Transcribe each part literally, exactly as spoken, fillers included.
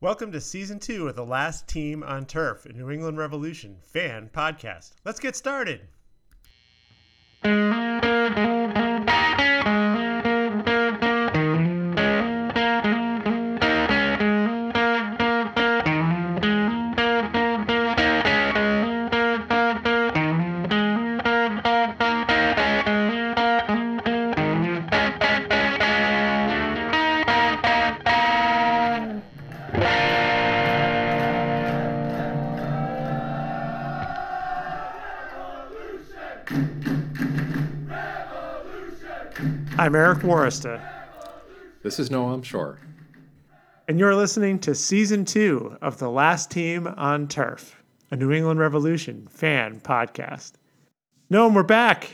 Welcome to Season two of The Last Team on Turf, a New England Revolution fan podcast. Let's get started. I'm Eric Warrista. This is Noam Shore. And you're listening to Season two of The Last Team on Turf, a New England Revolution fan podcast. Noam, we're back.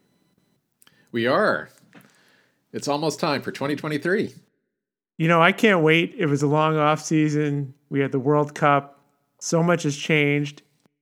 We are. It's almost time for twenty twenty-three. You know, I can't wait. It was a long off season. We had the World Cup. So much has changed.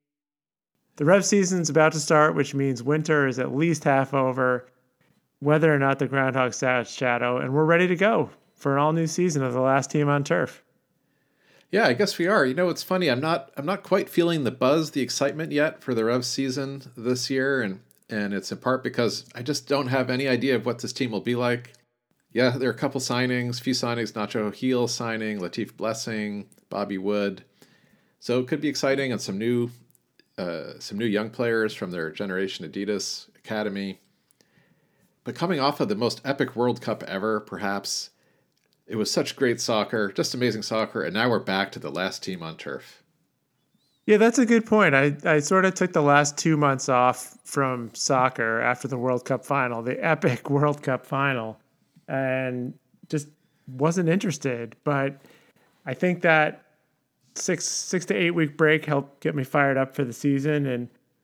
The Rev season's about to start, which means winter is at least half over, whether or not the Groundhog shadow, and we're ready to go for an all-new season of The Last Team on Turf. Yeah, I guess we are. You know, it's funny. I'm not. I'm not quite feeling the buzz, the excitement yet for the Rev season this year, and and it's in part because I just don't have any idea of what this team will be like. Yeah, there are a couple signings, few signings. Nacho Heel signing, Latif Blessing, Bobby Wood. So it could be exciting, and some new, uh, some new young players from their Generation Adidas Academy. But coming off of the most epic World Cup ever, perhaps, it was such great soccer, just amazing soccer, and now we're back to the last team on turf. Yeah, that's a good point. I, I sort of took the last two months off from soccer after the World Cup final, the epic World Cup final, and just wasn't interested. But I think that six six to eight week break helped get me fired up for the season. And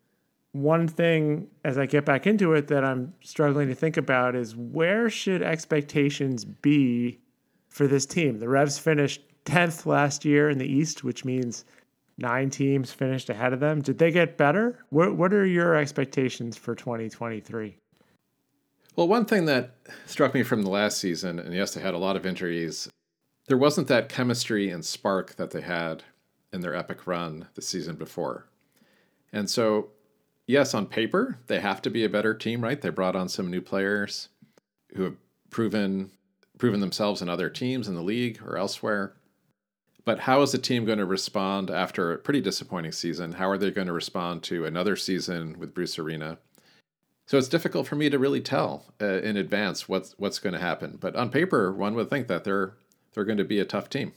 one thing as I get back into it that I'm struggling to think about is where should expectations be for this team? The Revs finished tenth last year in the East, which means nine teams finished ahead of them. Did they get better? What What are your expectations for twenty twenty-three? Well, one thing that struck me from the last season, and yes, they had a lot of injuries, there wasn't that chemistry and spark that they had in their epic run the season before. And so, yes, on paper, they have to be a better team, right? They brought on some new players who have proven proven themselves in other teams in the league or elsewhere. But how is the team going to respond after a pretty disappointing season? How are they going to respond to another season with Bruce Arena? So it's difficult for me to really tell uh, in advance what's what's going to happen. But on paper, one would think that they're they're going to be a tough team.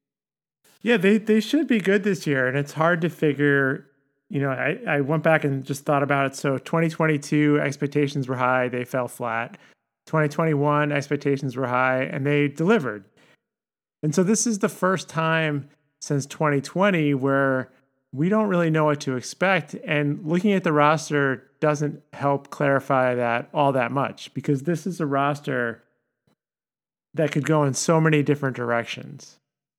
Yeah, they they should be good this year, and it's hard to figure. You know, I, I went back and just thought about it. So twenty twenty-two expectations were high, they fell flat. twenty twenty-one expectations were high, and they delivered. And so this is the first time since twenty twenty where we don't really know what to expect. And looking at the roster doesn't help clarify that all that much, because this is a roster that could go in so many different directions.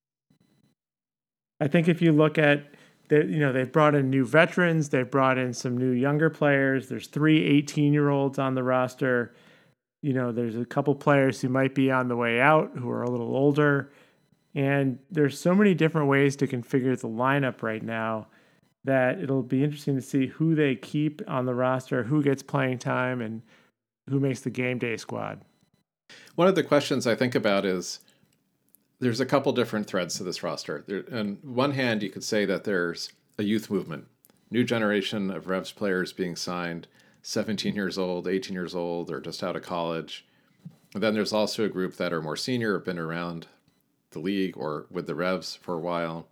I think if you look at They, you know, they've brought in new veterans. They've brought in some new younger players. There's three eighteen-year-olds on the roster. You know, there's a couple players who might be on the way out who are a little older. And there's so many different ways to configure the lineup right now that it'll be interesting to see who they keep on the roster, who gets playing time, and who makes the game day squad. One of the questions I think about is, there's a couple different threads to this roster. There, on one hand, you could say that there's a youth movement, new generation of Revs players being signed, seventeen years old, eighteen years old, or just out of college. And then there's also a group that are more senior, have been around the league or with the Revs for a while.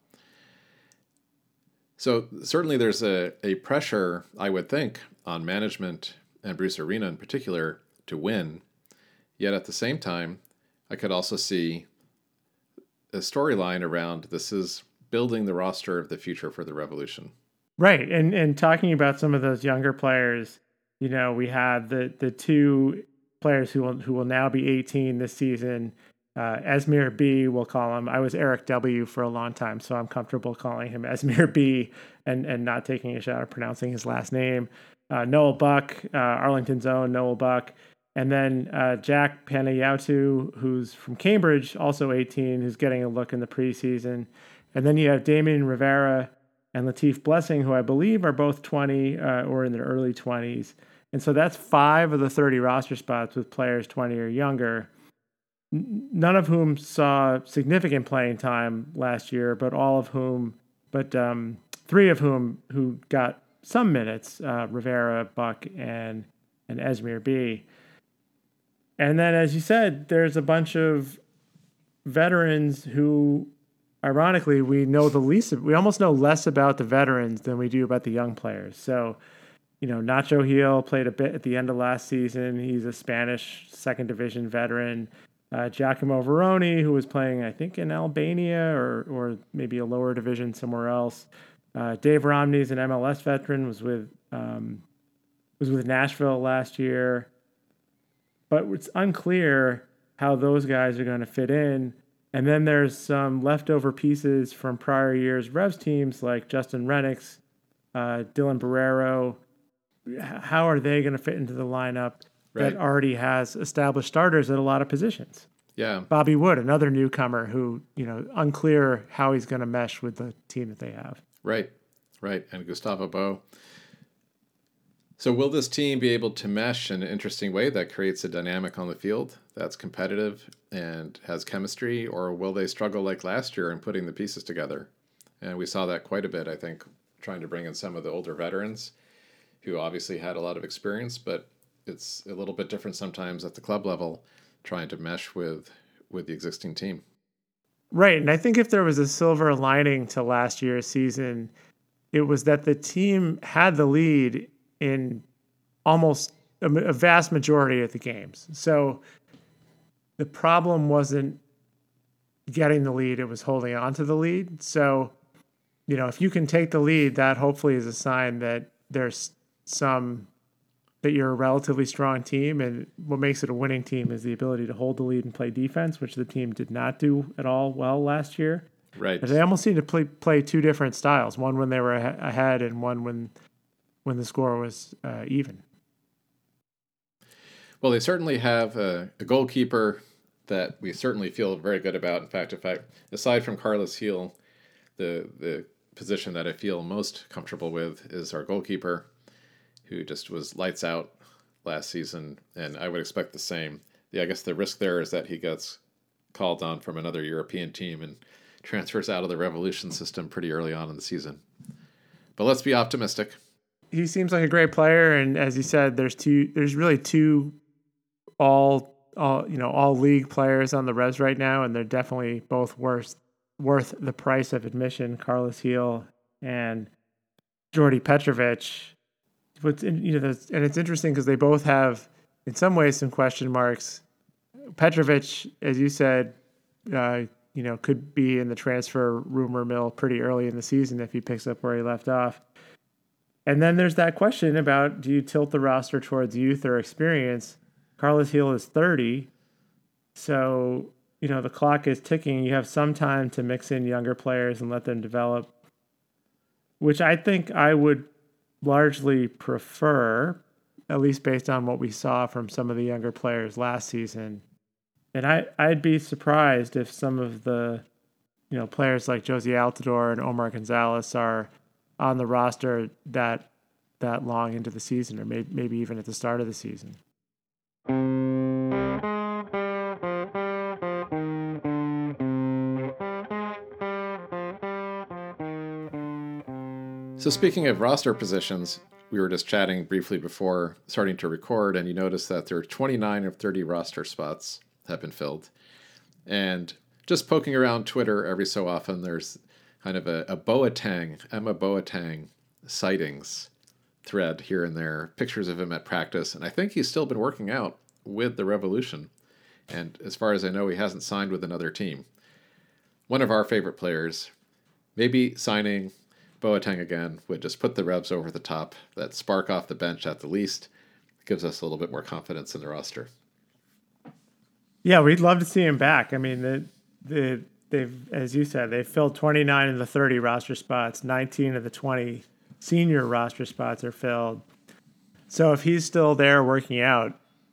So certainly there's a, a pressure, I would think, on management and Bruce Arena in particular to win. Yet at the same time, I could also see a storyline around this is building the roster of the future for the Revolution. Right. And and talking about some of those younger players, you know, we have the the two players who will who will now be eighteen this season. Uh, Esmir B, we'll call him. I was Eric W for a long time, so I'm comfortable calling him Esmir B and, and not taking a shot at pronouncing his last name. Uh, Noel Buck, uh, Arlington's own Noel Buck, And then uh, Jack Panayiotou, who's from Cambridge, also eighteen, who's getting a look in the preseason. And then you have Damian Rivera and Latif Blessing, who I believe are both twenty uh, or in their early twenties. And so that's five of the thirty roster spots with players twenty or younger, n- none of whom saw significant playing time last year, but all of whom, but um, three of whom who got some minutes, uh, Rivera, Buck, and, and Esmir B. And then, as you said, there's a bunch of veterans who, ironically, we know the least of, we almost know less about the veterans than we do about the young players. So, you know, Nacho Gil played a bit at the end of last season. He's a Spanish second division veteran. Uh, Giacomo Veroni, who was playing, I think, in Albania or or maybe a lower division somewhere else. Uh, Dave Romney's an M L S veteran, was with um, was with Nashville last year. But it's unclear how those guys are going to fit in. And then there's some leftover pieces from prior years' Revs teams like Justin Rennicks, uh, Dylan Barrero. How are they going to fit into the lineup right. that already has established starters at a lot of positions? Yeah. Bobby Wood, another newcomer who, you know, unclear how he's going to mesh with the team that they have. Right, right. And Gustavo Bo. So will this team be able to mesh in an interesting way that creates a dynamic on the field that's competitive and has chemistry, or will they struggle like last year in putting the pieces together? And we saw that quite a bit, I think, trying to bring in some of the older veterans who obviously had a lot of experience, but it's a little bit different sometimes at the club level, trying to mesh with with the existing team. Right, and I think if there was a silver lining to last year's season, it was that the team had the lead in almost a, a vast majority of the games. So the problem wasn't getting the lead, it was holding on to the lead. So, you know, if you can take the lead, that hopefully is a sign that there's some, that you're a relatively strong team. And what makes it a winning team is the ability to hold the lead and play defense, which the team did not do at all well last year. Right. But they almost seemed to play, play two different styles, one when they were ahead and one when when the score was uh, even. Well, they certainly have a, a goalkeeper that we certainly feel very good about. In fact, in fact, aside from Carlos Gil, the the position that I feel most comfortable with is our goalkeeper, who just was lights out last season, and I would expect the same. Yeah, I guess the risk there is that he gets called on from another European team and transfers out of the Revolution system pretty early on in the season. But let's be optimistic. He seems like a great player, and as you said, there's two. There's really two all, all you know, all league players on the Revs right now, and they're definitely both worth worth the price of admission. Carlos Gil and Jordi Petrovic. What's in, you know, and it's interesting because they both have, in some ways, some question marks. Petrovic, as you said, uh, you know, could be in the transfer rumor mill pretty early in the season if he picks up where he left off. And then there's that question about, do you tilt the roster towards youth or experience? Carlos Gil is thirty. So, you know, the clock is ticking. You have some time to mix in younger players and let them develop, which I think I would largely prefer, at least based on what we saw from some of the younger players last season. And I, I'd be surprised if some of the, you know, players like Josie Altidore and Omar Gonzalez are on the roster that that long into the season, or maybe maybe even at the start of the season. So speaking of roster positions, we were just chatting briefly before starting to record, and you noticed that there are twenty-nine of thirty roster spots have been filled. And just poking around Twitter every so often, there's kind of a, a Boateng, Emma Boateng sightings thread here and there, pictures of him at practice. And I think he's still been working out with the Revolution. And as far as I know, he hasn't signed with another team. One of our favorite players, maybe signing Boateng again would just put the Revs over the top. That spark off the bench at the least gives us a little bit more confidence in the roster. Yeah, we'd love to see him back. I mean, the the they've, as you said, they've filled twenty-nine of the thirty roster spots. nineteen of the twenty senior roster spots are filled. So if he's still there working out,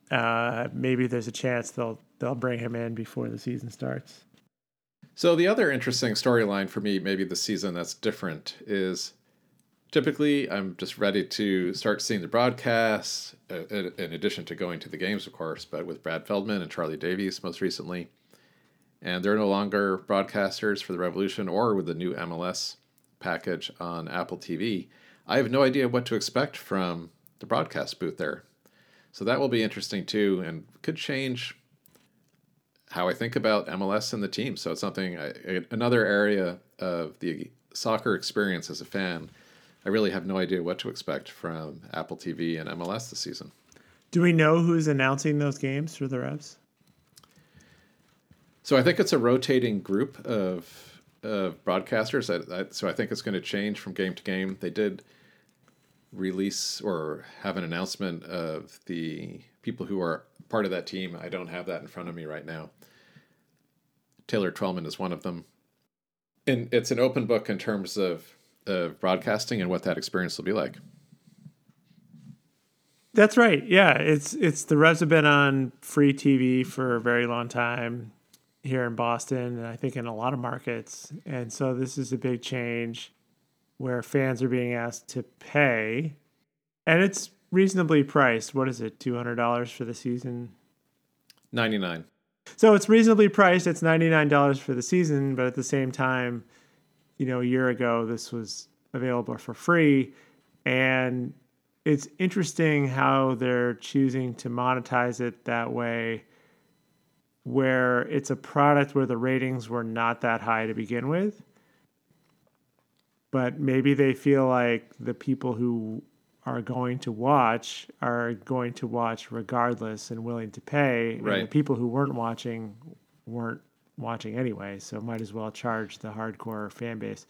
uh, maybe there's a chance they'll they'll bring him in before the season starts. So the other interesting storyline for me, maybe this season that's different, is typically I'm just ready to start seeing the broadcasts, uh, in addition to going to the games, of course, but with Brad Feldman and Charlie Davies most recently. And they're no longer broadcasters for the Revolution or with the new M L S package on Apple T V. I have no idea what to expect from the broadcast booth there. So that will be interesting too, and could change how I think about M L S and the team. So it's something, I, another area of the soccer experience as a fan. I really have no idea what to expect from Apple T V and M L S this season. Do we know who's announcing those games for the Revs? So I think it's a rotating group of, of broadcasters. I, I, so I think it's going to change from game to game. They did release or have an announcement of the people who are part of that team. I don't have that in front of me right now. Taylor Twellman is one of them. And it's an open book in terms of, of broadcasting and what that experience will be like. That's right. Yeah, it's it's the Revs have been on free T V for a very long time here in Boston, and I think in a lot of markets. And so this is a big change where fans are being asked to pay, and it's reasonably priced. What is it, two hundred dollars for the season? ninety-nine. So it's reasonably priced. It's ninety-nine dollars for the season, but at the same time, you know, a year ago, this was available for free. And it's interesting how they're choosing to monetize it that way, where it's a product where the ratings were not that high to begin with. But maybe they feel like the people who are going to watch are going to watch regardless and willing to pay. Right. And the people who weren't watching weren't watching anyway, so might as well charge the hardcore fan base.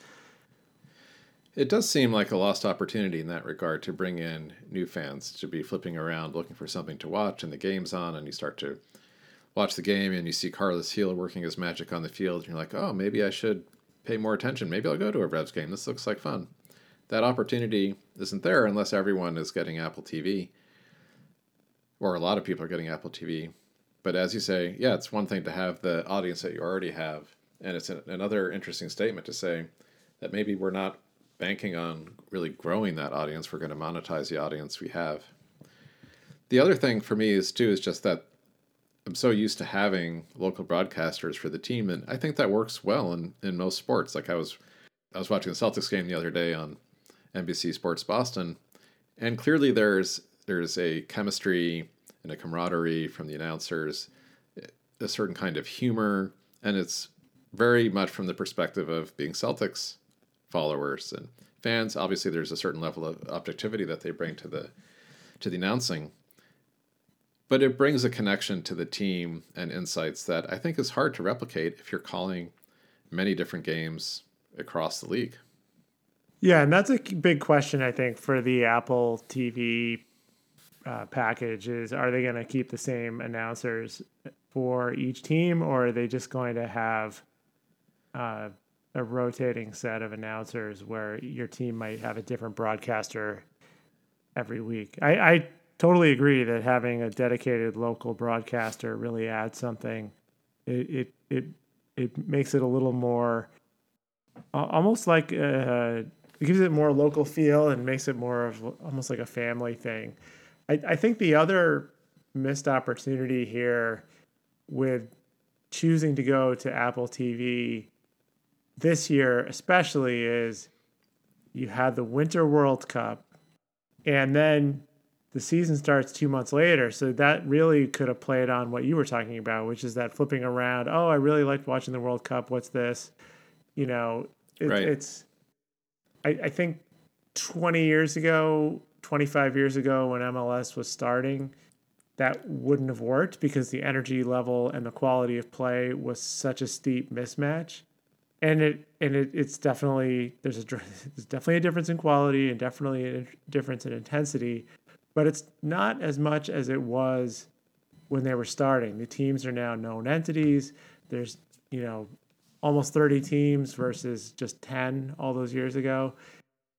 It does seem like a lost opportunity in that regard to bring in new fans to be flipping around looking for something to watch and the game's on and you start to watch the game and you see Carlos Gil working his magic on the field and you're like, oh, maybe I should pay more attention. Maybe I'll go to a Revs game. This looks like fun. That opportunity isn't there unless everyone is getting Apple T V, or a lot of people are getting Apple T V. But as you say, yeah, it's one thing to have the audience that you already have, and it's an, another interesting statement to say that maybe we're not banking on really growing that audience. We're going to monetize the audience we have. The other thing for me is too is just that I'm so used to having local broadcasters for the team, and I think that works well in, in most sports. Like I was, I was watching the Celtics game the other day on N B C Sports Boston, and clearly there's there's a chemistry and a camaraderie from the announcers, a certain kind of humor, and it's very much from the perspective of being Celtics followers and fans. Obviously, there's a certain level of objectivity that they bring to the to the announcing. But it brings a connection to the team and insights that I think is hard to replicate if you're calling many different games across the league. Yeah, and that's a big question, I think, for the Apple T V uh, package is, are they going to keep the same announcers for each team, or are they just going to have uh, a rotating set of announcers where your team might have a different broadcaster every week? I, I totally agree that having a dedicated local broadcaster really adds something. It it it, it makes it a little more, almost like uh, it gives it more local feel and makes it more of almost like a family thing. I, I think the other missed opportunity here with choosing to go to Apple T V this year especially is you had the Winter World Cup, and then the season starts two months later. So that really could have played on what you were talking about, which is that flipping around. Oh, I really liked watching the World Cup. What's this? You know, it, Right. it's, I, I think twenty years ago, twenty-five years ago when M L S was starting, that wouldn't have worked because the energy level and the quality of play was such a steep mismatch. And it and it, it's definitely, there's a there's definitely a difference in quality and definitely a difference in intensity, but it's not as much as it was when they were starting. The teams are now known entities. There's, you know, almost thirty teams versus just ten all those years ago.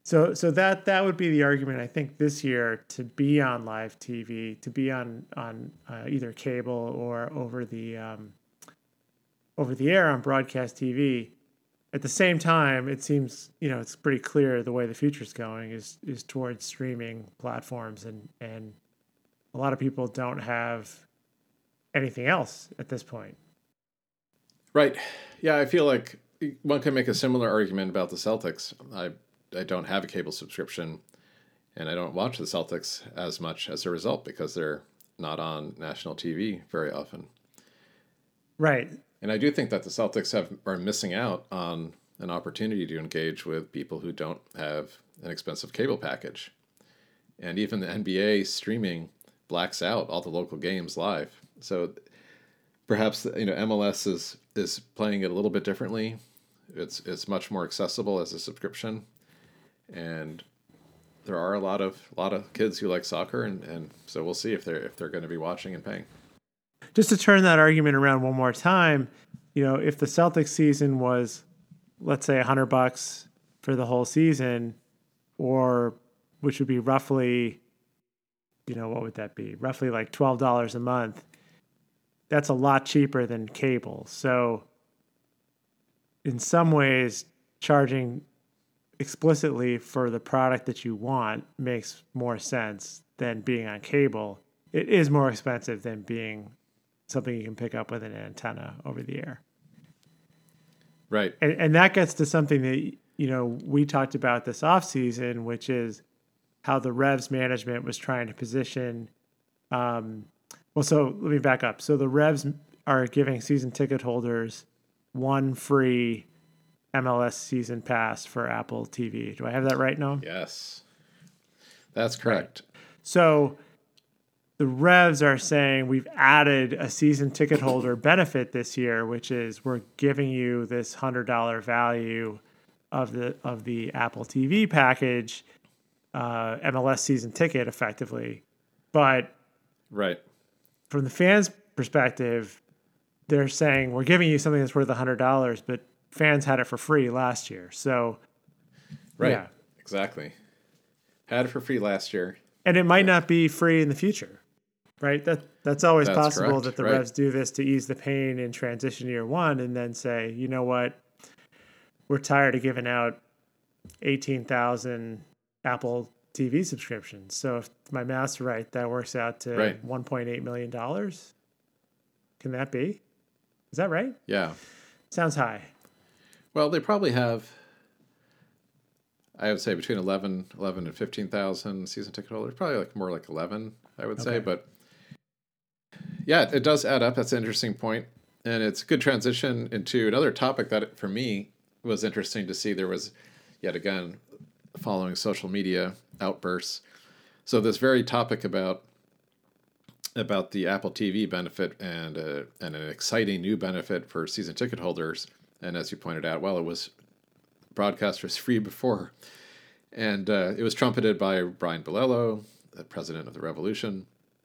So so that that would be the argument, I think, this year to be on live T V, to be on on uh, either cable or over the um, over the air on broadcast T V. At the same time, it seems, you know, it's pretty clear the way the future's going is is towards streaming platforms, and and a lot of people don't have anything else at this point. Right. Yeah, I feel like one can make a similar argument about the Celtics. I I don't have a cable subscription, and I don't watch the Celtics as much as a result because they're not on national T V very often. Right. And I do think that the Celtics have are missing out on an opportunity to engage with people who don't have an expensive cable package. And even the N B A streaming blacks out all the local games live. So perhaps, you know, M L S is is playing it a little bit differently. It's it's much more accessible as a subscription. And there are a lot of a lot of kids who like soccer, and, and so we'll see if they're if they're going to be watching and paying. Just to turn that argument around one more time, you know, if the Celtics season was, let's say, a hundred bucks for the whole season, or which would be roughly, you know, what would that be? Roughly like twelve dollars a month. That's a lot cheaper than cable. So in some ways, charging explicitly for the product that you want makes more sense than being on cable. It is more expensive than being something you can pick up with an antenna over the air. Right. And, and that gets to something that, you know, we talked about this offseason, which is how the Revs management was trying to position. Um, well, so let me back up. So the Revs are giving season ticket holders one free M L S season pass for Apple T V. Do I have that right now? Yes, that's correct. Right. So the Revs are saying we've added a season ticket holder benefit this year, which is we're giving you this one hundred dollars value of the of the Apple T V package, uh, M L S season ticket effectively. But right, from the fans' perspective, they're saying we're giving you something that's worth one hundred dollars, but fans had it for free last year. So, right, yeah. Exactly. Had it for free last year. And it might not be free in the future, right? That That's always That's possible correct. that the right. Revs do this to ease the pain in transition year one and then say, you know what, we're tired of giving out eighteen thousand Apple T V subscriptions. So if my math's right, that works out to right. one point eight million dollars. Can that be? Is that right? Yeah. Sounds high. Well, they probably have, I would say, between eleven, eleven and fifteen thousand season ticket holders. Probably like more like eleven, I would Okay. say. But yeah, it does add up. That's an interesting point. And it's a good transition into another topic that, for me, was interesting to see. There was, yet again, following social media outbursts. So this very topic about about the Apple T V benefit and uh, and an exciting new benefit for season ticket holders. And as you pointed out, well, it was broadcast was free before. And uh, it was trumpeted by Brian Bolello, the president of the Revolution.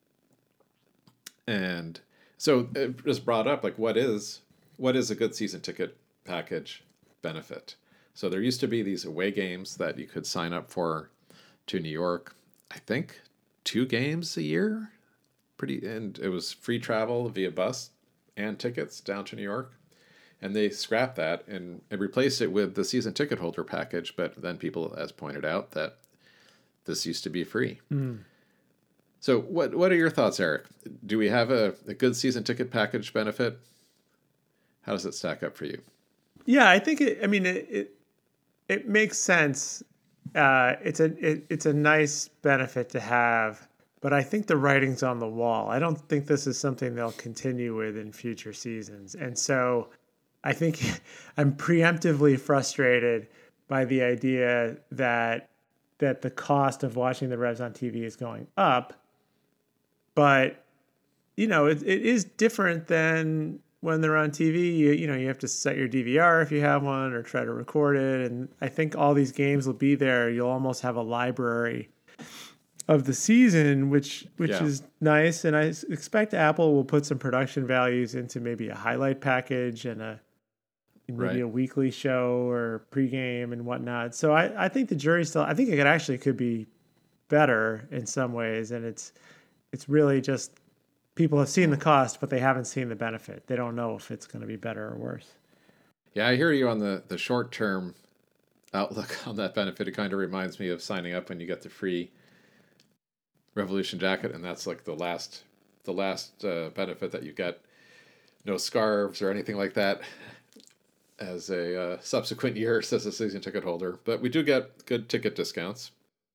And so it was brought up, like, what is what is a good season ticket package benefit? So there used to be these away games that you could sign up for to New York, I think two games a year. Pretty, and it was free travel via bus and tickets down to New York. And they scrapped that and, and replaced it with the season ticket holder package. But then people, as pointed out, that this used to be free. Mm. So what what are your thoughts, Eric? Do we have a, a good season ticket package benefit? How does it stack up for you? Yeah, I think it, I mean, it, it, it makes sense. Uh, it's a, it, it's a nice benefit to have, but I think the writing's on the wall. I don't think this is something they'll continue with in future seasons. And so I think I'm preemptively frustrated by the idea that that the cost of watching the Revs on T V is going up. But, you know, it, it is different than when they're on T V. You, you know, you have to set your D V R if you have one or try to record it. And I think all these games will be there. You'll almost have a library of the season, which which Yeah. is nice. And I expect Apple will put some production values into maybe a highlight package and a maybe Right. a weekly show or pregame and whatnot. So I, I think the jury still, I think it could actually could be better in some ways. And it's, it's really just people have seen the cost, but they haven't seen the benefit. They don't know if it's going to be better or worse. Yeah, I hear you on the, the short term outlook on that benefit. It kind of reminds me of signing up when you get the free Revolution jacket, and that's like the last the last uh, benefit that you get. No scarves or anything like that as a uh, subsequent year as a season ticket holder. But we do get good ticket discounts.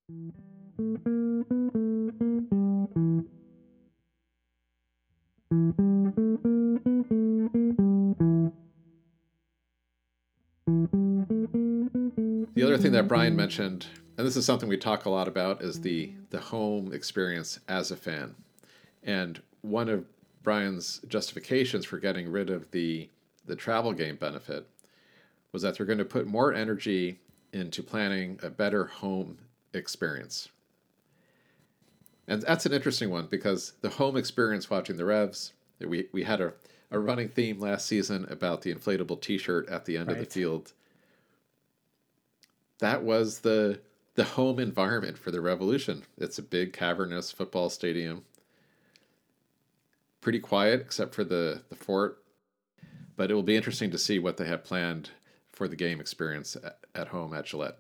The other thing that Brian mentioned, and this is something we talk a lot about, is the the home experience as a fan. And one of Brian's justifications for getting rid of the the travel game benefit was that they're going to put more energy into planning a better home experience. And that's an interesting one because the home experience watching the Revs, we, we had a, a running theme last season about the inflatable t-shirt at the end right. of the field. That was the the home environment for the Revolution. It's a big cavernous football stadium. Pretty quiet except for the, the fort. But it will be interesting to see what they have planned for the game experience at, at home at Gillette.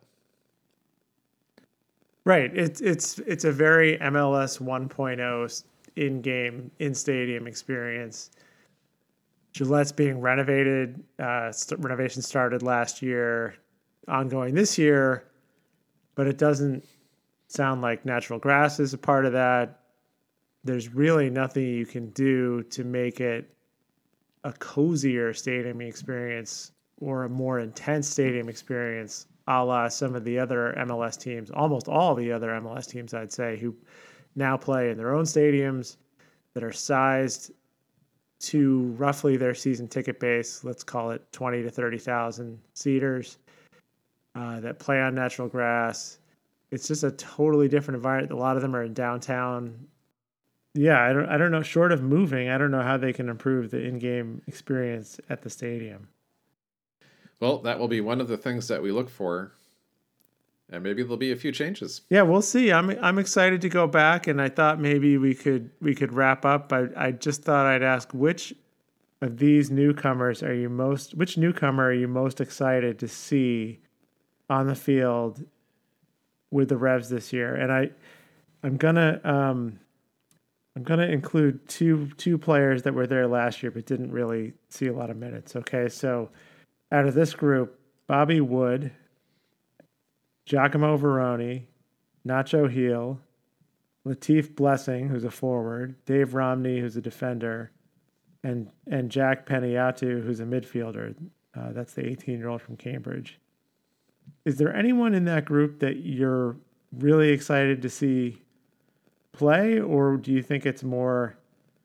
Right. It's it's it's a very M L S one point oh in-game, in-stadium experience. Gillette's being renovated. Uh, st- renovation started last year, ongoing this year, but it doesn't sound like natural grass is a part of that. There's really nothing you can do to make it a cozier stadium experience or a more intense stadium experience, a la some of the other M L S teams, almost all the other M L S teams, I'd say, who now play in their own stadiums that are sized to roughly their season ticket base. Let's call it twenty to thirty thousand seaters uh, that play on natural grass. It's just a totally different environment. A lot of them are in downtown. Yeah, I don't I don't know. Short of moving, I don't know how they can improve the in-game experience at the stadium. Well, that will be one of the things that we look for, and maybe there'll be a few changes. Yeah, we'll see. I'm I'm excited to go back, and I thought maybe we could we could wrap up. I I just thought I'd ask, which of these newcomers are you most? Which newcomer are you most excited to see on the field with the Revs this year? And I I'm gonna um. I'm going to include two two players that were there last year but didn't really see a lot of minutes. Okay, so out of this group, Bobby Wood, Giacomo Veroni, Nacho Heel, Latif Blessing, who's a forward, Dave Romney, who's a defender, and and Jack Peniatu, who's a midfielder. Uh, that's the eighteen-year-old from Cambridge. Is there anyone in that group that you're really excited to see play, or do you think it's more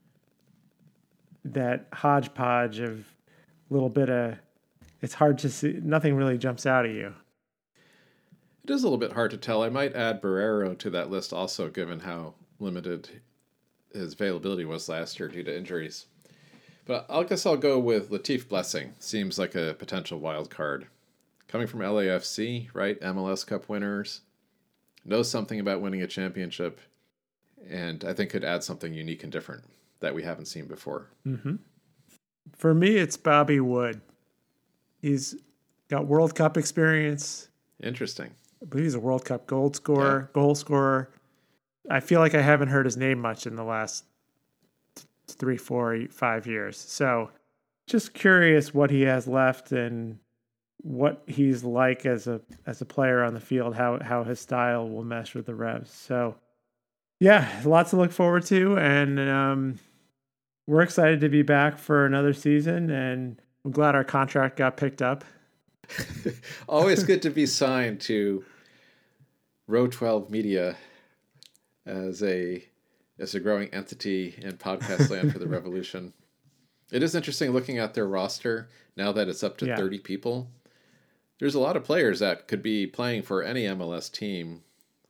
that hodgepodge of a little bit of, it's hard to see, nothing really jumps out at you? It is a little bit hard to tell. I might add Barrero to that list also, given how limited his availability was last year due to injuries. But I guess I'll go with Latif Blessing. Seems like a potential wild card. Coming from L A F C, right? M L S Cup winners. Knows something about winning a championship. And I think could add something unique and different that we haven't seen before. Mm-hmm. For me, it's Bobby Wood. He's got World Cup experience. Interesting. I believe he's a World Cup goal scorer. Yeah. Goal scorer. I feel like I haven't heard his name much in the last three, four, five years. So just curious what he has left and what he's like as a as a player on the field, how how his style will mesh with the Revs. So yeah, lots to look forward to, and um, we're excited to be back for another season, and I'm glad our contract got picked up. Always good to be signed to Row twelve Media as a as a growing entity in podcast land for the Revolution. It is interesting looking at their roster now that it's up to yeah. thirty people. There's a lot of players that could be playing for any M L S team.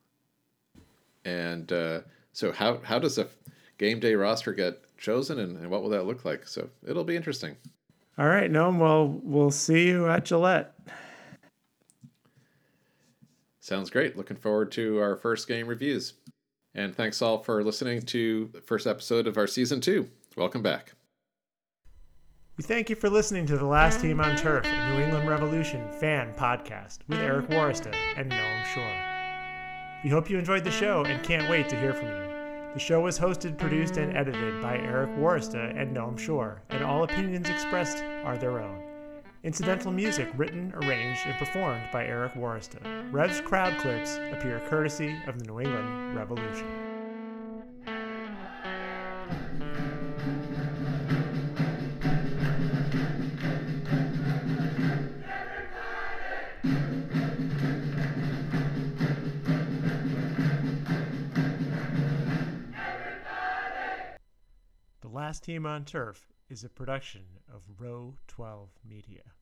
And uh, so how how does a game day roster get chosen, and, and what will that look like? So it'll be interesting. All right, Noam. Well, we'll see you at Gillette. Sounds great. Looking forward to our first game reviews. And thanks all for listening to the first episode of our season two. Welcome back. We thank you for listening to The Last Team on Turf, a New England Revolution fan podcast with Eric Warrista and Noam Shore. We hope you enjoyed the show and can't wait to hear from you. The show was hosted, produced, and edited by Eric Warrista and Noam Shore, and all opinions expressed are their own. Incidental music written, arranged, and performed by Eric Warrista. Rev's crowd clips appear courtesy of the New England Revolution. The Last Team on Turf is a production of Row twelve Media.